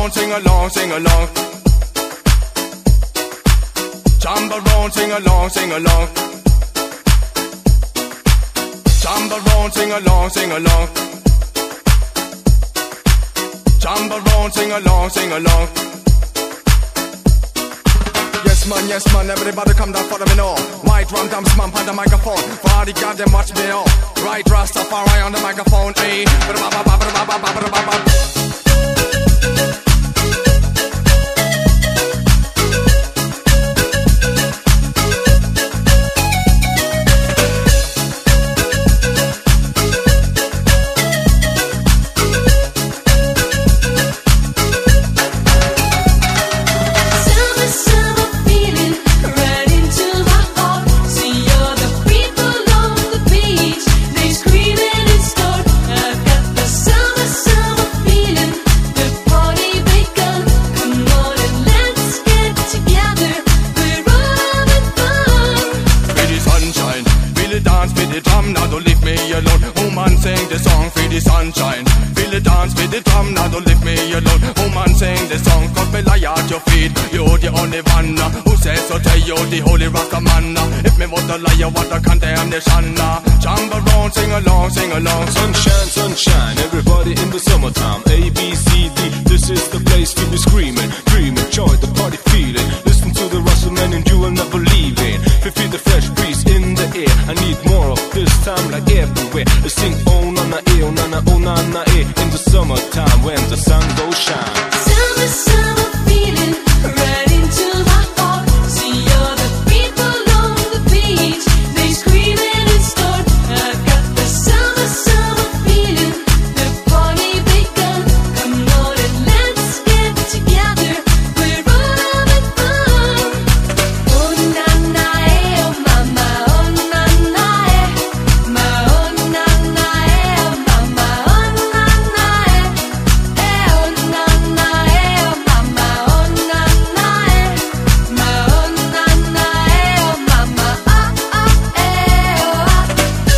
around, sing along, sing along. Jump around, sing along, sing along. Jump around, sing along, sing along. Jump around, sing along, sing along. Yes man, everybody come down for me now. White rum dum man on the microphone. Party got them watch me all. Right Rastafari on the microphone, ayy. Now don't leave me alone. Woman sing the song for the sunshine. Feel the dance with the drum. Now don't leave me alone. Woman sing the song. Cause me lie at your feet. You're the only one who says so. Tell you the holy Rasta man. If me was a liar, what a condemnation. Jump around, sing along, sing along. Sunshine, sunshine, everybody in the summertime. A, B, C, D, this is the place to be screaming. Dream, enjoy the party feeling. Listen to the Russell man and you will never leave it. Feel the fresh breeze in the air. I need more of this time like everywhere. I sing oh nana eh, oh nana eh. In the summertime when the sun goes shine. Summer, summer feeling right into my heart. See all the people on the beach. They screaming and start. I've got the summer, summer feeling. The party begun. Come on and let's get together. We're all having fun. Oh nana eh, oh mama, oh nana eh. My oh nana eh, oh mama, oh nana eh. Eh oh nana eh, oh mama, oh nana eh. My oh nana eh, oh mama, ah ah eh oh ah.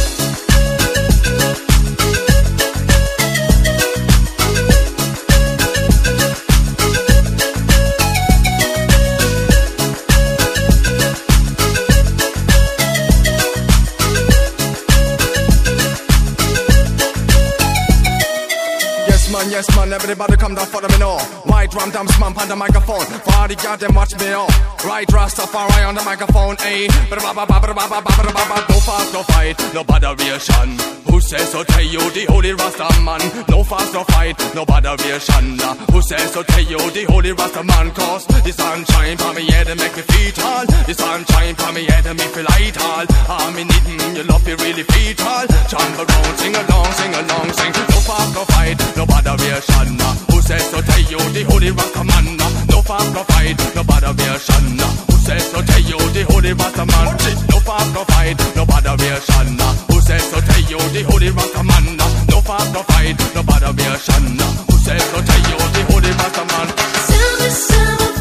Yes man, everybody come down for me now. White rum dum man on the microphone. Party got them watch me all. Right Rastafari on the microphone, ayy. No fast, no fight, no botheration. Who says so? Tell you the holy Rasta man. No fast, no fight, no botheration. Who says so? Tell you the holy Rasta man. Cause the sunshine for me head and make me feel tall. The sunshine for me head and me feel light all. I'm in it, your love you really feel tall. Jump around, sing along, sing along, sing. No fast, no fight, no botheration. Who says so? Tell you the holy Rasta man. No fast, no fight, no botheration. Who says so? Tell you the holy Rasta man. No fast, no fight, no botheration. Who says so? Tell you the holy Rasta man. No fast, no fight, no botheration. Who says so? Tell you the holy Rasta man. Summer, summer